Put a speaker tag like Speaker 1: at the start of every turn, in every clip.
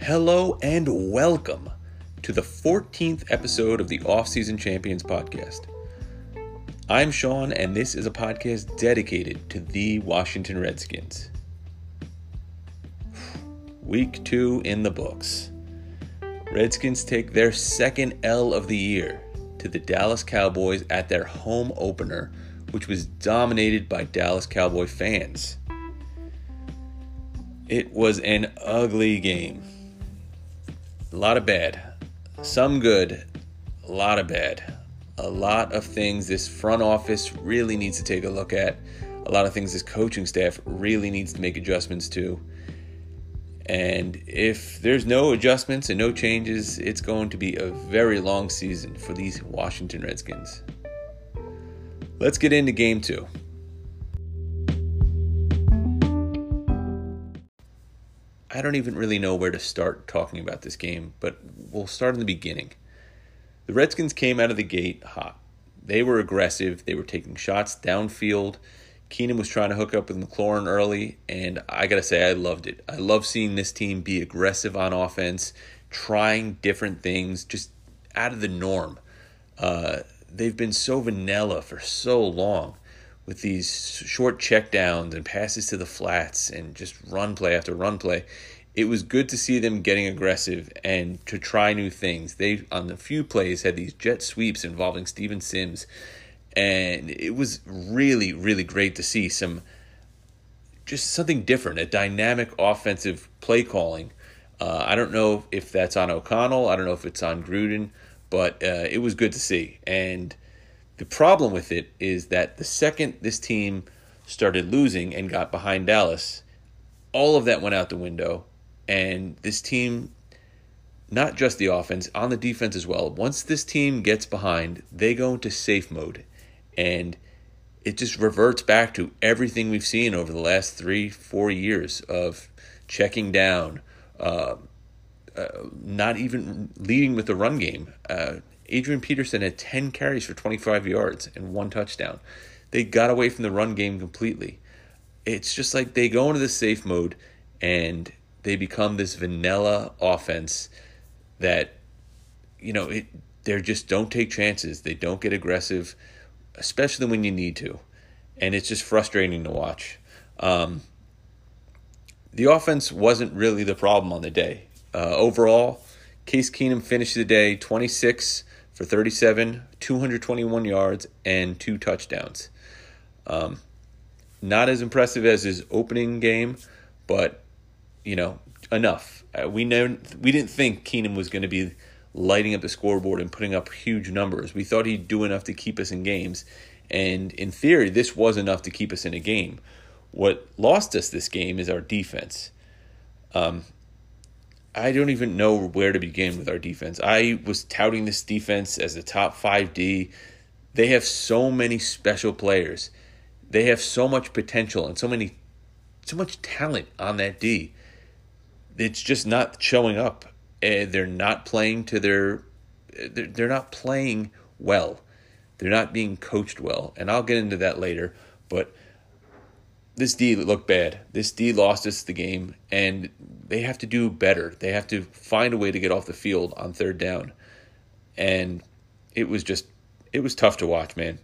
Speaker 1: Hello and welcome to the 14th episode of the Off-Season Champions podcast. I'm Sean, and this is a podcast dedicated to the Washington Redskins. Week 2 in the books. Redskins take their second L of the year to the Dallas Cowboys at their home opener, which was dominated by Dallas Cowboy fans. It was an ugly game. A lot of bad, some good, a lot of bad. A lot of things this front office really needs to take a look at. A lot of things this coaching staff really needs to make adjustments to. And if there's no adjustments and no changes, it's going to be a very long season for these Washington Redskins. Let's get into Game 2. I don't even really know where to start talking about this game, but we'll start in the beginning. The Redskins came out of the gate hot. They were aggressive. They were taking shots downfield. Keenum was trying to hook up with McLaurin early, and I got to say, I loved it. I love seeing this team be aggressive on offense, trying different things, just out of the norm. They've been so vanilla for so long with these short checkdowns and passes to the flats and just run play after run play. It was good to see them getting aggressive and to try new things. They, on the few plays, had these jet sweeps involving Steven Sims, and it was really, really great to see something different, a dynamic offensive play calling. I don't know if that's on O'Connell. I don't know if it's on Gruden, but it was good to see. And the problem with it is that the second this team started losing and got behind Dallas, all of that went out the window. And this team, not just the offense, on the defense as well, once this team gets behind, they go into safe mode. And it just reverts back to everything we've seen over the last 3-4 years of checking down, not even leading with the run game. Adrian Peterson had 10 carries for 25 yards and 1 touchdown. They got away from the run game completely. It's just like they go into the safe mode and they become this vanilla offense that, they just don't take chances. They don't get aggressive, especially when you need to. And it's just frustrating to watch. The offense wasn't really the problem on the day. Overall, Case Keenum finished the day 26 for 37, 221 yards, and 2 touchdowns. Not as impressive as his opening game, but, enough. We didn't think Keenum was going to be lighting up the scoreboard and putting up huge numbers. We thought he'd do enough to keep us in games, and in theory, this was enough to keep us in a game. What lost us this game is our defense. I don't even know where to begin with our defense. I was touting this defense as a top 5D. They have so many special players. They have so much potential and so much talent on that D. It's just not showing up. They're not playing they're not playing well. They're not being coached well. And I'll get into that later, but this D looked bad. This D lost us the game, and they have to do better. They have to find a way to get off the field on third down. And it was tough to watch, man.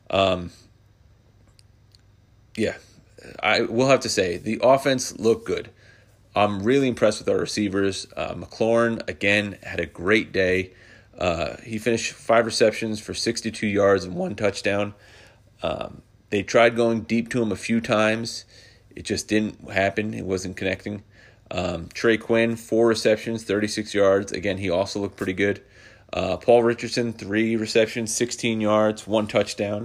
Speaker 1: I will have to say, the offense looked good. I'm really impressed with our receivers. McLaurin, again, had a great day. He finished 5 receptions for 62 yards and 1 touchdown. They tried going deep to him a few times. It just didn't happen. It wasn't connecting. Trey Quinn, 4 receptions, 36 yards. Again, he also looked pretty good. Paul Richardson, 3 receptions, 16 yards, 1 touchdown.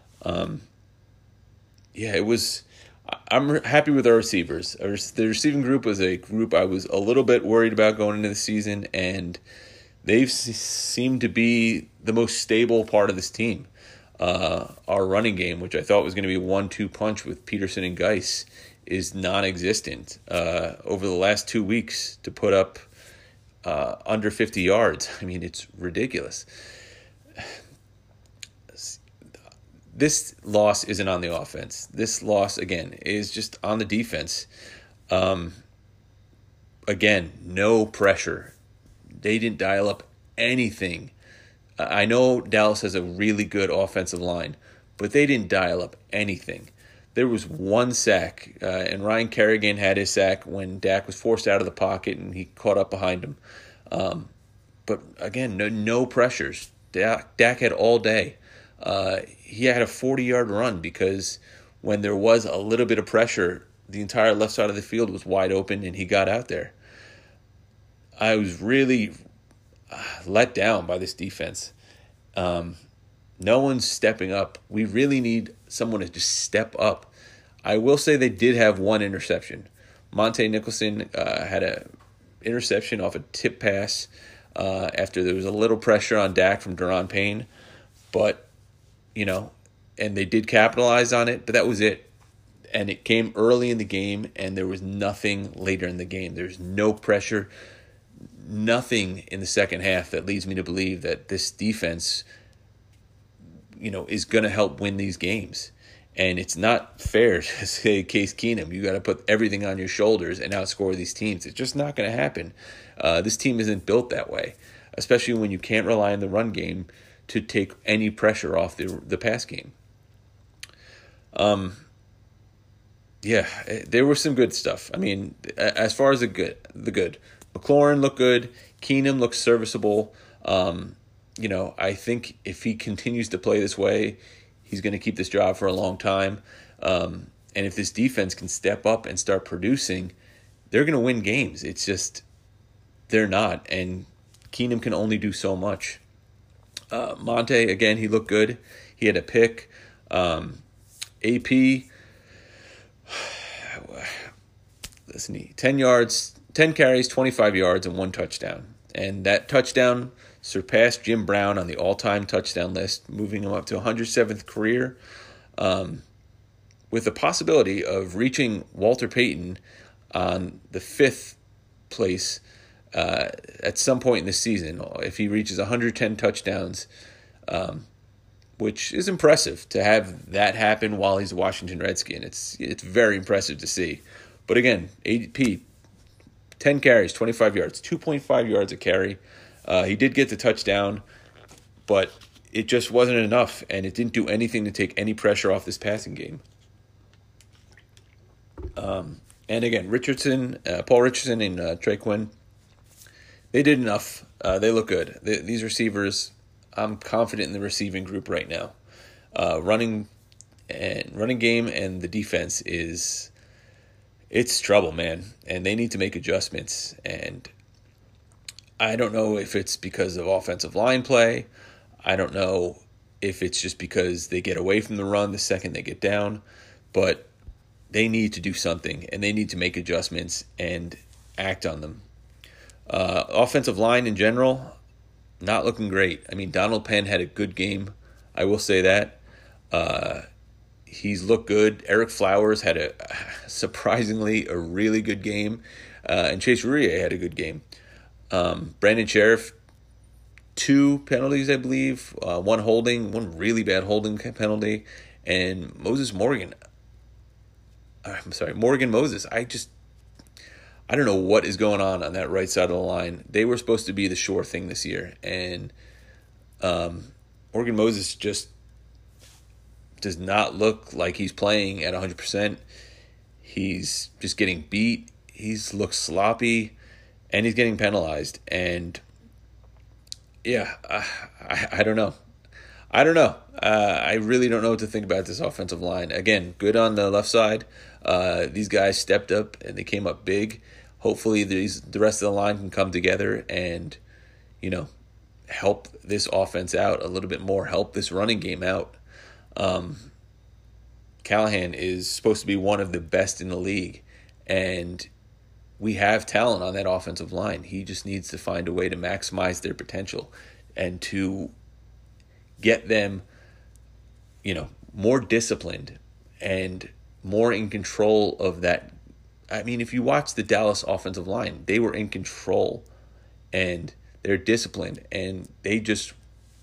Speaker 1: I'm happy with our receivers. The receiving group was a group I was a little bit worried about going into the season, and they've seemed to be the most stable part of this team. Our running game, which I thought was going to be a 1-2 punch with Peterson and Geis, is non-existent. Over the last 2 weeks to put up under 50 yards, I mean, it's ridiculous. This loss isn't on the offense. This loss, again, is just on the defense. again, no pressure. They didn't dial up anything. I know Dallas has a really good offensive line, but they didn't dial up anything. There was one sack, and Ryan Kerrigan had his sack when Dak was forced out of the pocket and he caught up behind him. But again, no pressures. Dak had all day. He had a 40-yard run because when there was a little bit of pressure, the entire left side of the field was wide open and he got out there. I was really let down by this defense. No one's stepping up. We really need someone to just step up. I will say they did have one interception. Monte Nicholson had an interception off a tip pass after there was a little pressure on Dak from Daron Payne. But, and they did capitalize on it, but that was it. And it came early in the game, and there was nothing later in the game. There's no pressure, nothing in the second half that leads me to believe that this defense is going to help win these games. And it's not fair to say Case Keenum, you got to put everything on your shoulders and outscore these teams. It's just not going to happen. This team isn't built that way, especially when you can't rely on the run game to take any pressure off the pass game. Yeah, there was some good stuff. I mean, as far as the good. McLaurin looked good. Keenum looked serviceable. I think if he continues to play this way, he's going to keep this job for a long time. And if this defense can step up and start producing, they're going to win games. It's just they're not, and Keenum can only do so much. Monte, again, he looked good. He had a pick. AP, listen, 10 yards, 10 carries, 25 yards, and 1 touchdown. And that touchdown surpassed Jim Brown on the all-time touchdown list, moving him up to 107th career, with the possibility of reaching Walter Payton on the 5th place at some point in the season if he reaches 110 touchdowns, which is impressive to have that happen while he's a Washington Redskin. It's very impressive to see. But again, AP, 10 carries, 25 yards, 2.5 yards a carry. He did get the touchdown, but it just wasn't enough, and it didn't do anything to take any pressure off this passing game. And again, Paul Richardson and Trey Quinn, they did enough. They look good. These receivers, I'm confident in the receiving group right now. Running game and the defense it's trouble, man, and they need to make adjustments. And I don't know if it's because of offensive line play. I don't know if it's just because they get away from the run the second they get down, but they need to do something, and they need to make adjustments and act on them. Offensive line in general, not looking great. I mean, Donald Penn had a good game. I will say that. He's looked good. Eric Flowers had surprisingly a really good game. And Chase Roullier had a good game. Brandon Sheriff, 2 penalties, I believe. One really bad holding penalty. And Morgan Moses. I don't know what is going on that right side of the line. They were supposed to be the sure thing this year. And Morgan Moses just does not look like he's playing at 100%. He's just getting beat. He's looked sloppy, and he's getting penalized. And yeah, I don't know. I really don't know what to think about this offensive line. Again, good on the left side. These guys stepped up and they came up big. Hopefully the rest of the line can come together and, help this offense out a little bit more, help this running game out. Callahan is supposed to be one of the best in the league, and we have talent on that offensive line. He just needs to find a way to maximize their potential and to get them, more disciplined and more in control of that. I mean, if you watch the Dallas offensive line, they were in control and they're disciplined, and they just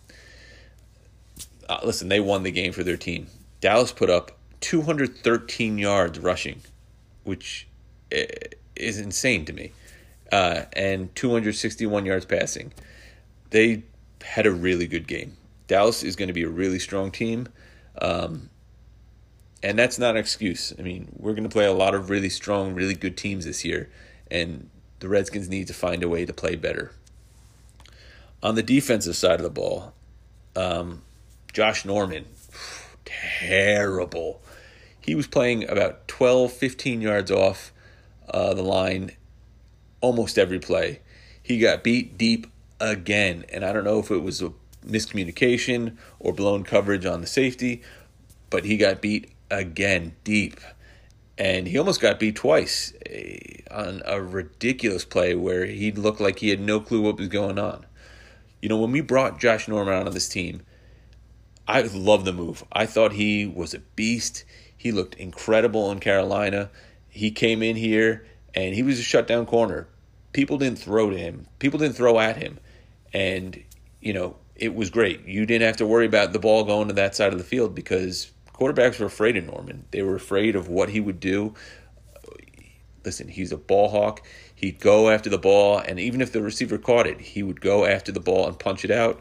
Speaker 1: listen, they won the game for their team. Dallas put up 213 yards rushing, which is insane to me. and 261 yards passing. They had a really good game. Dallas is going to be a really strong team, and that's not an excuse. I mean, we're going to play a lot of really strong, really good teams this year, and the Redskins need to find a way to play better. On the defensive side of the ball, Josh Norman, terrible. He was playing about 12, 15 yards off the line almost every play. He got beat deep again, and I don't know if it was a miscommunication or blown coverage on the safety, but he got beat again deep. And he almost got beat twice on a ridiculous play where he looked like he had no clue what was going on. You know, when we brought Josh Norman onto this team, I loved the move. I thought he was a beast. He looked incredible in Carolina. He came in here, and he was a shutdown corner. People didn't throw to him. People didn't throw at him. And, you know, it was great. You didn't have to worry about the ball going to that side of the field because quarterbacks were afraid of Norman. They were afraid of what he would do. Listen, he's a ball hawk. He'd go after the ball, and even if the receiver caught it, he would go after the ball and punch it out.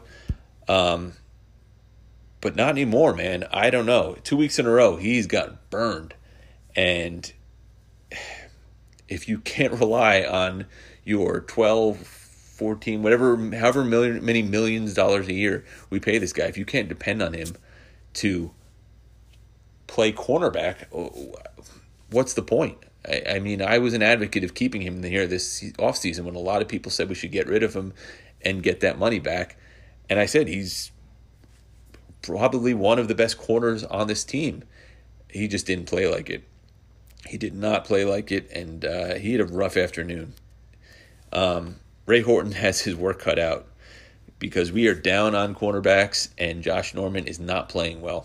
Speaker 1: But not anymore, man. I don't know. 2 weeks in a row, he's gotten burned. And if you can't rely on your 12, 14, however many millions of dollars a year we pay this guy, if you can't depend on him to play cornerback, what's the point? I mean, I was an advocate of keeping him here this offseason when a lot of people said we should get rid of him and get that money back. And I said he's probably one of the best corners on this team. He just didn't play like it. He did not play like it, and he had a rough afternoon. Ray Horton has his work cut out because we are down on cornerbacks, and Josh Norman is not playing well.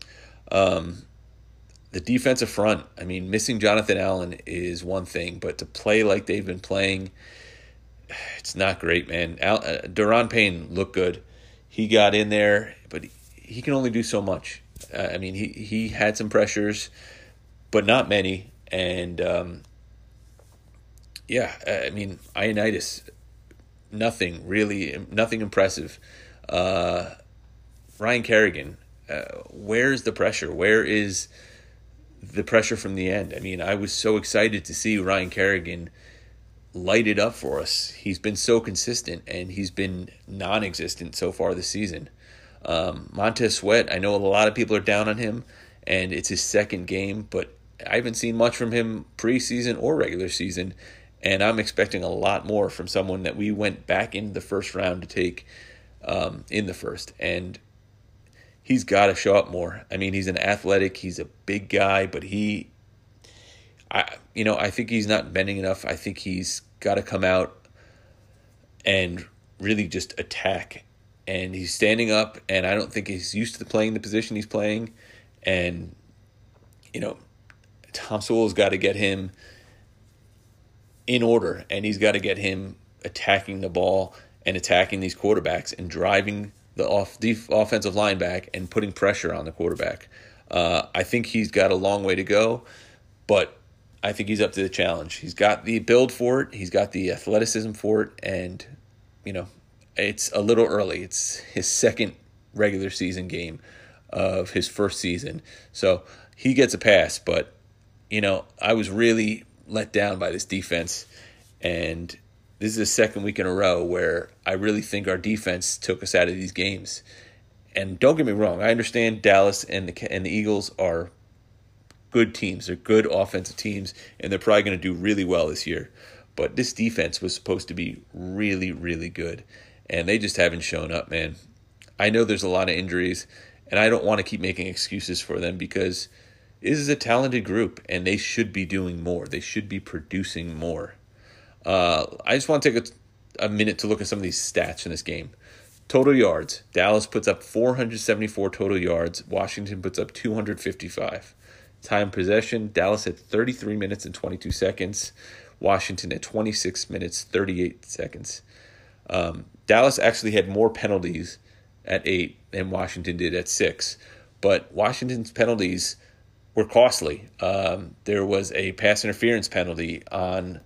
Speaker 1: The defensive front, I mean, missing Jonathan Allen is one thing, but to play like they've been playing, it's not great, man. Daron Payne looked good. He got in there, but he can only do so much. I mean, he had some pressures, but not many. And, I mean, Ioannidis, nothing impressive. Ryan Kerrigan, where's the pressure? Where is the pressure from the end? I mean, I was so excited to see Ryan Kerrigan light it up for us. He's been so consistent, and he's been non-existent so far this season. Montez Sweat, I know a lot of people are down on him, and it's his second game, but I haven't seen much from him preseason or regular season, and I'm expecting a lot more from someone that we went back into the first round to take in the first. And he's got to show up more. I mean, he's an athletic, he's a big guy, but I think he's not bending enough. I think he's got to come out and really just attack. And he's standing up, and I don't think he's used to playing the position he's playing. And, Tom Sewell's got to get him in order, and he's got to get him attacking the ball and attacking these quarterbacks and driving the offensive line back and putting pressure on the quarterback. I think he's got a long way to go, but I think he's up to the challenge. He's got the build for it. He's got the athleticism for it, and, it's a little early. It's his second regular season game of his first season. So he gets a pass, but, I was really let down by this defense, and this is the second week in a row where I really think our defense took us out of these games. And don't get me wrong, I understand Dallas and the Eagles are good teams. They're good offensive teams, and they're probably going to do really well this year. But this defense was supposed to be really, really good, and they just haven't shown up, man. I know there's a lot of injuries, and I don't want to keep making excuses for them because this is a talented group, and they should be doing more. They should be producing more. I just want to take a minute to look at some of these stats in this game. Total yards. Dallas puts up 474 total yards. Washington puts up 255. Time possession. Dallas at 33 minutes and 22 seconds. Washington at 26 minutes, 38 seconds. Dallas actually had more penalties at 8 than Washington did at 6. But Washington's penalties were costly. There was a pass interference penalty on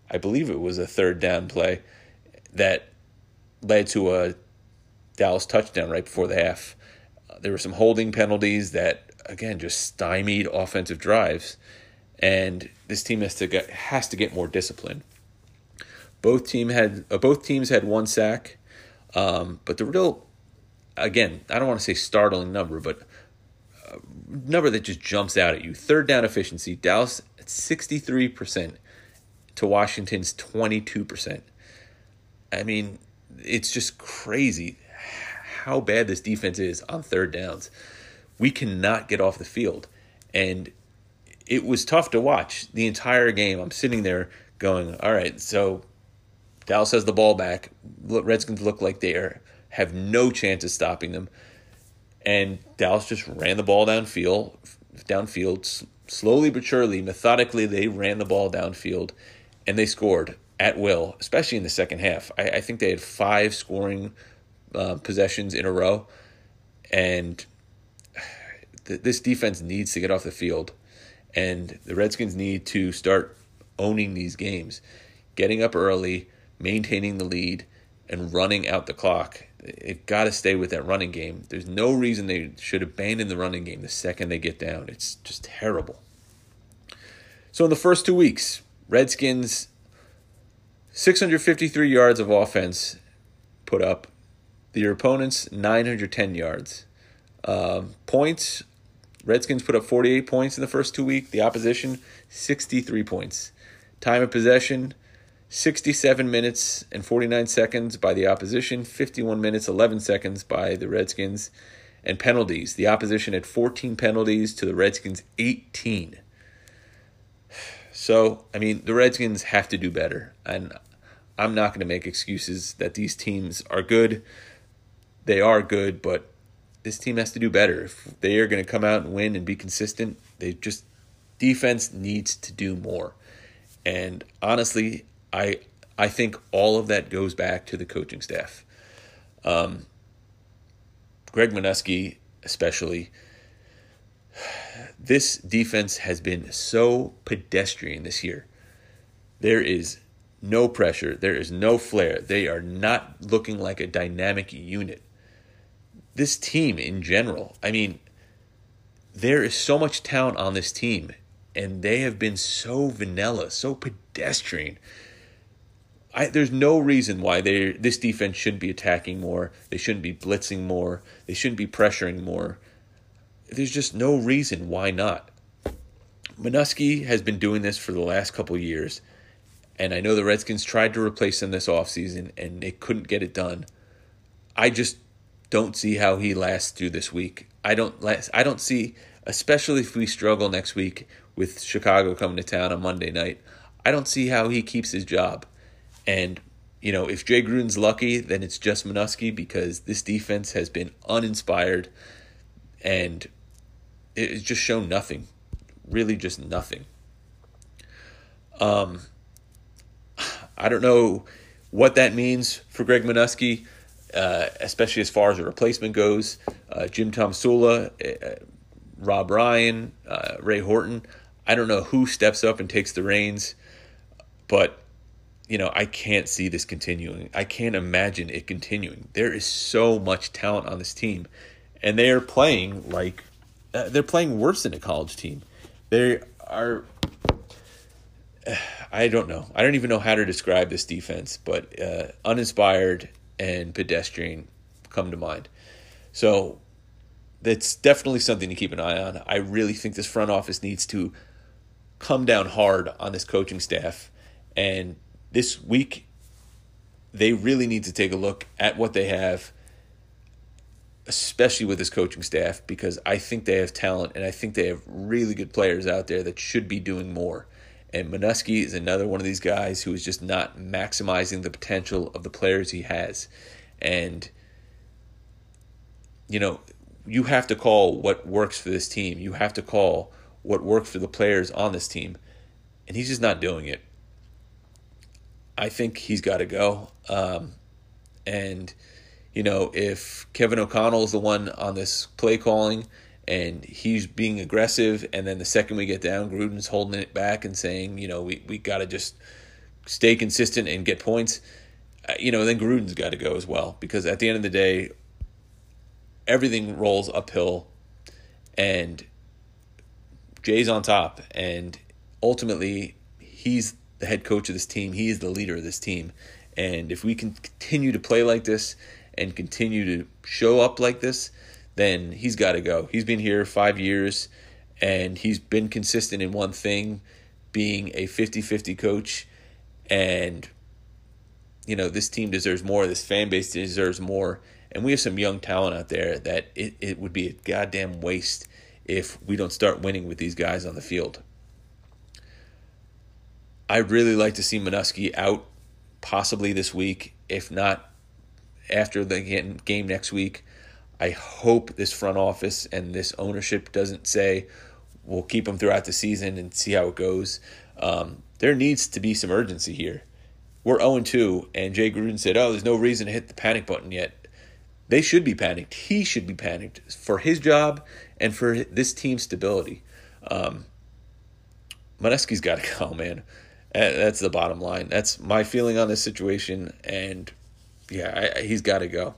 Speaker 1: I believe it was a third down play that led to a Dallas touchdown right before the half. There were some holding penalties that, again, just stymied offensive drives, and this team has to get more discipline. Both teams had one sack, but the real, again, I don't want to say startling number, but a number that just jumps out at you. Third down efficiency, Dallas at 63% to Washington's 22%. I mean, it's just crazy how bad this defense is on third downs. We cannot get off the field. And it was tough to watch the entire game. I'm sitting there going, all right, so Dallas has the ball back. Redskins look like they have no chance of stopping them. And Dallas just ran the ball downfield, slowly but surely, methodically, they ran the ball downfield, and they scored at will, especially in the second half. I think they had 5 scoring possessions in a row, and this defense needs to get off the field, and the Redskins need to start owning these games, getting up early, maintaining the lead, and running out the clock. They've got to stay with that running game. There's no reason they should abandon the running game the second they get down. It's just terrible. So in the first 2 weeks, Redskins 653 yards of offense put up. Their opponents 910 yards. Points, Redskins put up 48 points in the first 2 weeks. The opposition 63 points. Time of possession 67 minutes and 49 seconds by the opposition, 51 minutes 11 seconds by the Redskins. And penalties, the opposition had 14 penalties to the Redskins 18. So, I mean, the Redskins have to do better. And I'm not going to make excuses that these teams are good. They are good, but this team has to do better. If they are going to come out and win and be consistent, defense needs to do more. And honestly, I think all of that goes back to the coaching staff. Greg Manusky especially. This defense has been so pedestrian this year. There is no pressure. There is no flair. They are not looking like a dynamic unit. This team in general, I mean, there is so much talent on this team, and they have been so vanilla, so pedestrian. There's no reason why this defense shouldn't be attacking more. They shouldn't be blitzing more. They shouldn't be pressuring more. There's just no reason why not. Manusky has been doing this for the last couple of years, and I know the Redskins tried to replace him this offseason, and they couldn't get it done. I just don't see how he lasts through this week. I don't see, especially if we struggle next week with Chicago coming to town on Monday night, I don't see how he keeps his job. And, if Jay Gruden's lucky, then it's just Manusky, because this defense has been uninspired and it's just shown nothing. Really just nothing. I don't know what that means for Greg Manusky, especially as far as a replacement goes. Jim Tomsula, Rob Ryan, Ray Horton. I don't know who steps up and takes the reins, but I can't see this continuing. I can't imagine it continuing. There is so much talent on this team, and they are playing like they're playing worse than a college team. They are. I don't know. I don't even know how to describe this defense, but uninspired and pedestrian come to mind. So that's definitely something to keep an eye on. I really think this front office needs to come down hard on this coaching staff, and this week they really need to take a look at what they have, especially with this coaching staff, because I think they have talent and I think they have really good players out there that should be doing more. And Manusky is another one of these guys who is just not maximizing the potential of the players he has. And, you have to call what works for this team. You have to call what works for the players on this team. And he's just not doing it. I think he's got to go. If Kevin O'Connell is the one on this play calling and he's being aggressive, and then the second we get down, Gruden's holding it back and saying, we got to just stay consistent and get points, then Gruden's got to go as well, because at the end of the day, everything rolls uphill, and Jay's on top, and ultimately he's the head coach of this team. He is the leader of this team, and if we can continue to play like this and continue to show up like this, then he's got to go. He's been here 5 years, and he's been consistent in one thing, being a 50-50 coach, and this team deserves more. This fan base deserves more. And we have some young talent out there that it would be a goddamn waste if we don't start winning with these guys on the field. I'd really like to see Manusky out possibly this week, if not after the game next week. I hope this front office and this ownership doesn't say we'll keep him throughout the season and see how it goes. There needs to be some urgency here. We're 0-2, and Jay Gruden said, there's no reason to hit the panic button yet. They should be panicked. He should be panicked for his job and for this team's stability. Manusky's got to go, man. That's the bottom line. That's my feeling on this situation, and he's got to go.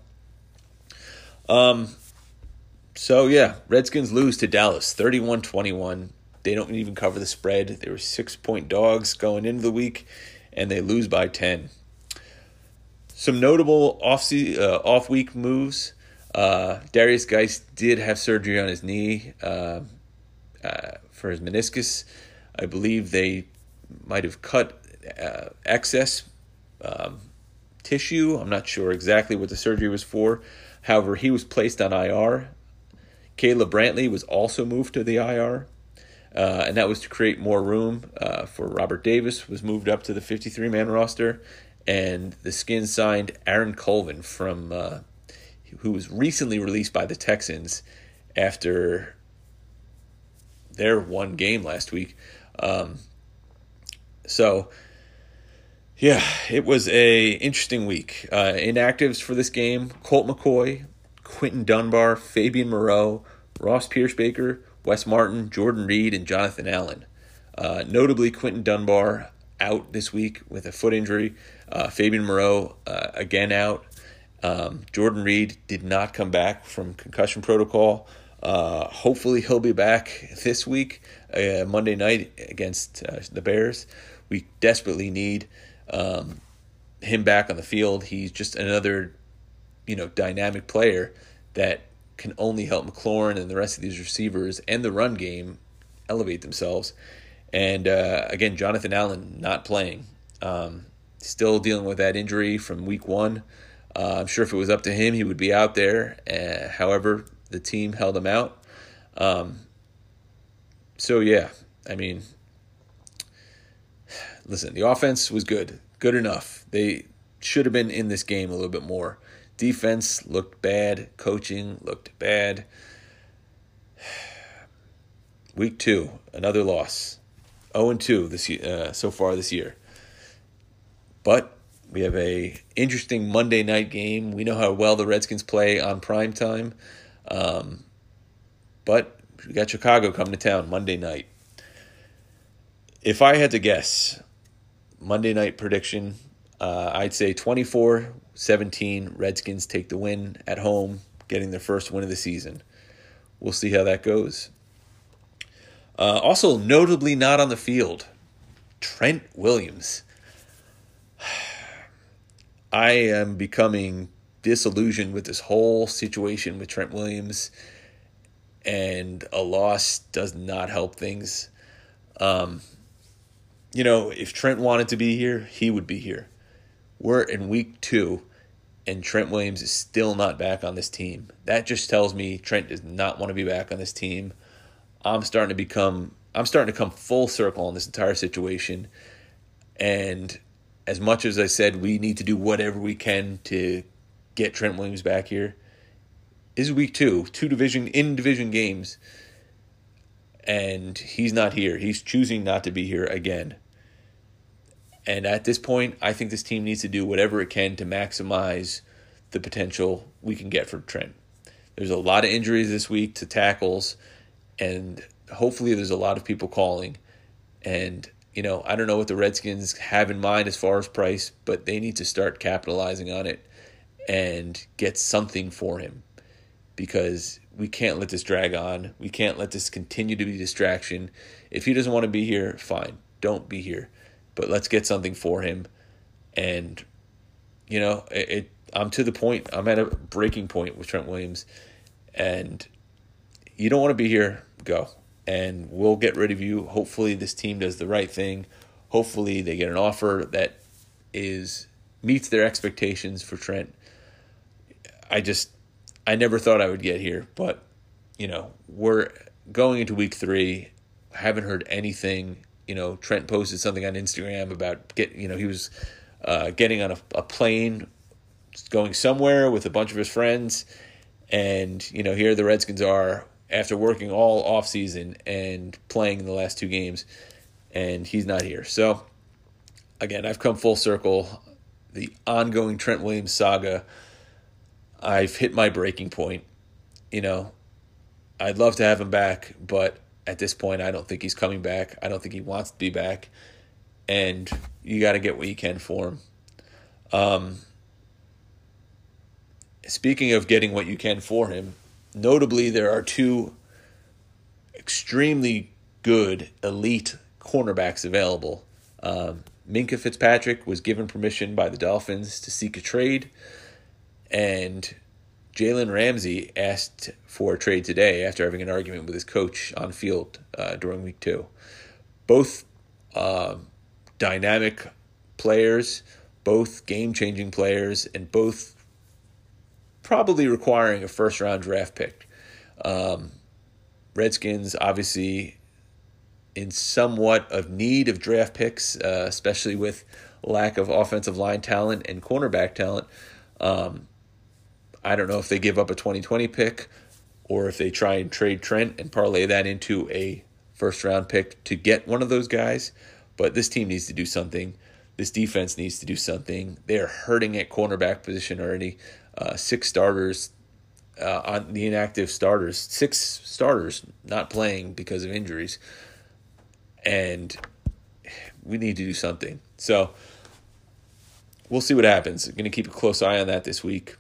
Speaker 1: Redskins lose to Dallas 31-21. They don't even cover the spread. They were 6-point dogs going into the week, and they lose by 10. Some notable off-week moves. Darius Geist did have surgery on his knee for his meniscus. I believe they might have cut excess tissue. I'm not sure exactly what the surgery was for. However, he was placed on IR. Caleb Brantley was also moved to the IR. And that was to create more room for Robert Davis, was moved up to the 53-man roster. And the Skins signed Aaron Colvin who was recently released by the Texans after their one game last week. It was a interesting week. Inactives for this game: Colt McCoy, Quinton Dunbar, Fabian Moreau, Ross Pierschbaker, Wes Martin, Jordan Reed, and Jonathan Allen. Notably, Quinton Dunbar out this week with a foot injury. Fabian Moreau again out. Jordan Reed did not come back from concussion protocol. Hopefully he'll be back this week, Monday night against the Bears. We desperately need him back on the field. He's just another, dynamic player that can only help McLaurin and the rest of these receivers and the run game elevate themselves. And again, Jonathan Allen not playing. Still dealing with that injury from week 1. I'm sure if it was up to him, he would be out there. However, the team held him out. Listen, the offense was good enough. They should have been in this game a little bit more. Defense looked bad. Coaching looked bad. Week 2, another loss. 0-2 this year, so far this year. But we have a interesting Monday night game. We know how well the Redskins play on prime time. But we got Chicago coming to town Monday night. If I had to guess, Monday night prediction, I'd say 24-17, Redskins take the win at home, getting their first win of the season. We'll see how that goes. Also, notably not on the field, Trent Williams. I am becoming disillusioned with this whole situation with Trent Williams, and a loss does not help things. If Trent wanted to be here, he would be here. We're in week 2, and Trent Williams is still not back on this team. That just tells me Trent does not want to be back on this team. I'm starting to come full circle on this entire situation. And as much as I said we need to do whatever we can to get Trent Williams back here, this is week 2, 2 division games, and he's not here. He's choosing not to be here again. And at this point, I think this team needs to do whatever it can to maximize the potential we can get from Trent. There's a lot of injuries this week to tackles, and hopefully there's a lot of people calling. And, I don't know what the Redskins have in mind as far as price, but they need to start capitalizing on it and get something for him, because we can't let this drag on. We can't let this continue to be a distraction. If he doesn't want to be here, fine, don't be here. But let's get something for him. And, I'm to the point. I'm at a breaking point with Trent Williams. And you don't want to be here, go. And we'll get rid of you. Hopefully this team does the right thing. Hopefully they get an offer that meets their expectations for Trent. I never thought I would get here, but, we're going into week 3. Haven't heard anything. Trent posted something on Instagram about he was getting on a plane, going somewhere with a bunch of his friends, and here the Redskins are after working all off season and playing the last 2 games, and he's not here. So again, I've come full circle. The ongoing Trent Williams saga, I've hit my breaking point. I'd love to have him back, but at this point, I don't think he's coming back. I don't think he wants to be back. And you got to get what you can for him. Speaking of getting what you can for him, notably, there are 2 extremely good elite cornerbacks available. Minkah Fitzpatrick was given permission by the Dolphins to seek a trade, and Jalen Ramsey asked for a trade today after having an argument with his coach on field during week 2. Both dynamic players, both game-changing players, and both probably requiring a first-round draft pick. Redskins obviously in somewhat of need of draft picks, especially with lack of offensive line talent and cornerback talent. I don't know if they give up a 2020 pick or if they try and trade Trent and parlay that into a first-round pick to get one of those guys. But this team needs to do something. This defense needs to do something. They are hurting at cornerback position already. 6 starters on the inactive starters. 6 starters not playing because of injuries. And we need to do something. So we'll see what happens. I'm going to keep a close eye on that this week.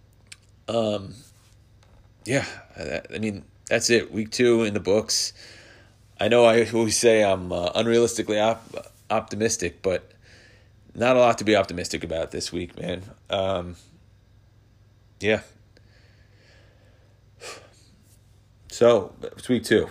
Speaker 1: That's it. Week 2 in the books. I know I always say I'm unrealistically optimistic, but not a lot to be optimistic about this week, man. So, it's week 2.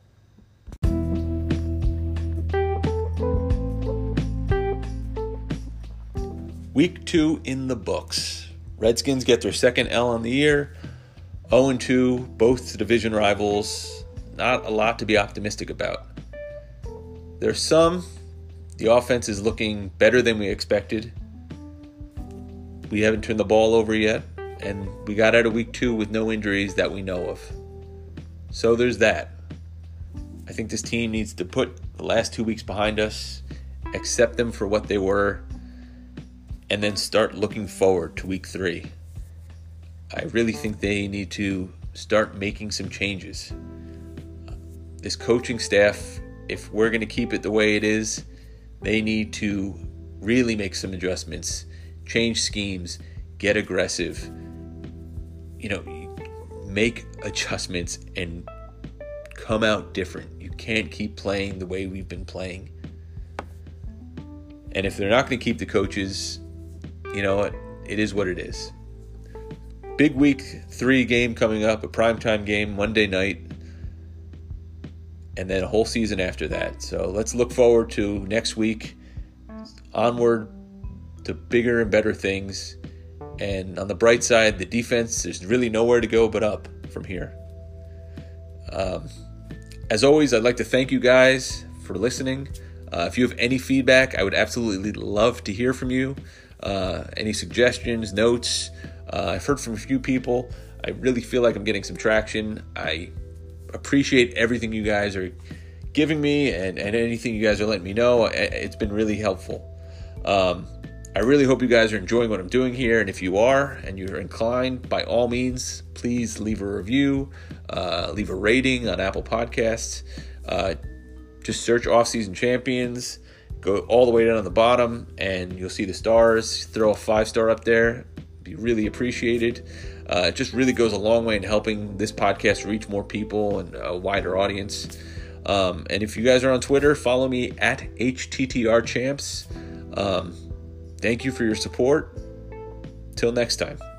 Speaker 1: Week 2 in the books. Redskins get their second L on the year. 0-2, both division rivals. Not a lot to be optimistic about. There's some. The offense is looking better than we expected. We haven't turned the ball over yet, and we got out of week 2 with no injuries that we know of. So there's that. I think this team needs to put the last 2 weeks behind us, accept them for what they were, and then start looking forward to week 3. I really think they need to start making some changes. This coaching staff, if we're going to keep it the way it is, they need to really make some adjustments, change schemes, get aggressive, make adjustments and come out different. You can't keep playing the way we've been playing. And if they're not going to keep the coaches, you know what? It is what it is. Big week 3 game coming up, a primetime game Monday night, and then a whole season after that. So let's look forward to next week, onward to bigger and better things. And on the bright side, the defense, there's really nowhere to go but up from here. As always, I'd like to thank you guys for listening. If you have any feedback, I would absolutely love to hear from you. Any suggestions, notes. I've heard from a few people. I really feel like I'm getting some traction. I appreciate everything you guys are giving me and anything you guys are letting me know. It's been really helpful. I really hope you guys are enjoying what I'm doing here. And if you are and you're inclined, by all means, please leave a review, leave a rating on Apple Podcasts. Just search Offseason Champions, go all the way down to the bottom, and you'll see the stars. Throw a 5-star up there. Be really appreciated. It just really goes a long way in helping this podcast reach more people and a wider audience. And if you guys are on Twitter, follow me at HTTRChamps. Thank you for your support. Till next time.